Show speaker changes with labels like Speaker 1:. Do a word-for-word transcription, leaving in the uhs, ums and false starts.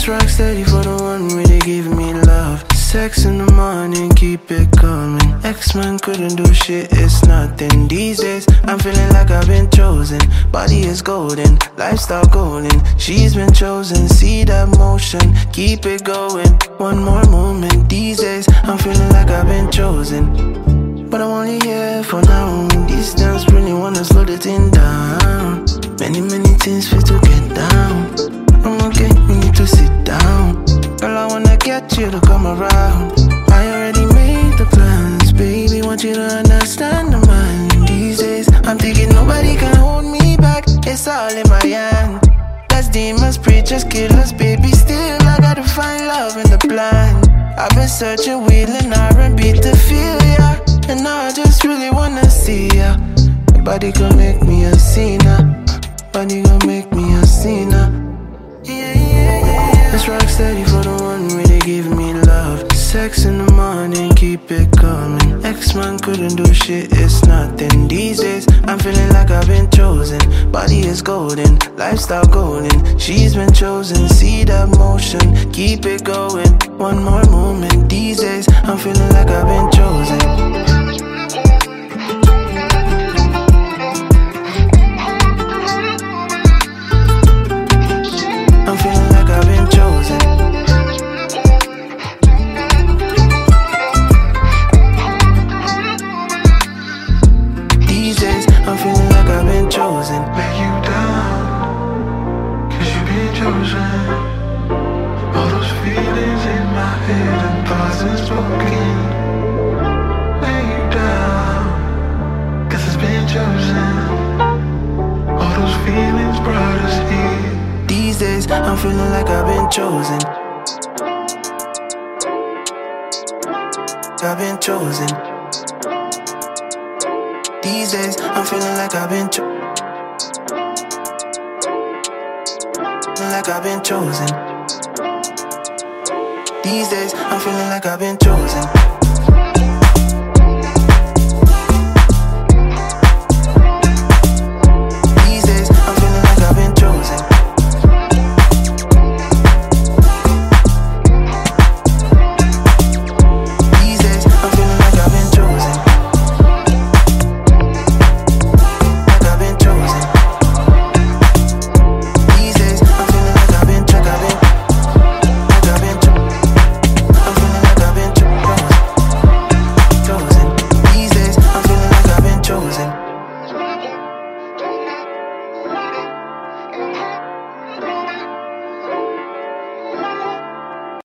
Speaker 1: Just rock steady for the one where they give me love. Sex in the morning, keep it coming. X-Men couldn't do shit, it's nothing. These days, I'm feeling like I've been chosen. Body is golden, lifestyle golden. She's been chosen, see that motion, keep it going. One more moment. These days, I'm feeling like I've been chosen, but I'm only here for now. These dance really wanna slow the thing down. Many, many things fit to get down. I'm okay, we need to sit down. Girl, I wanna get you to come around. I already made the plans, baby, want you to understand the man. These days, I'm thinking nobody can hold me back. It's all in my hand. That's demons, preachers, killers, baby, still I gotta find love in the plan. I've been searching, wheeling R and B to feel ya, and now I just really wanna see ya. Your body gon' make me a sinner. Body gon' make me a sinner. Yeah, yeah, yeah. Let's rock steady for the one where they give me love. Sex in the morning, keep it coming. X-Man couldn't do shit, it's nothing. These days, I'm feeling like I've been chosen. Body is golden, lifestyle golden. She's been chosen, see that motion, keep it going. One more moment. These days, I'm feeling like I've been chosen. Chosen.
Speaker 2: Lay you down, cause you've been chosen. All those feelings in my head and thoughts unspoken. Lay you down, cause it's been chosen. All those feelings brought us here.
Speaker 1: These days, I'm feeling like I've been chosen. I've been chosen. These days, I'm feeling like I've been chosen. Like I've been chosen. These days, I'm feeling like I've been chosen.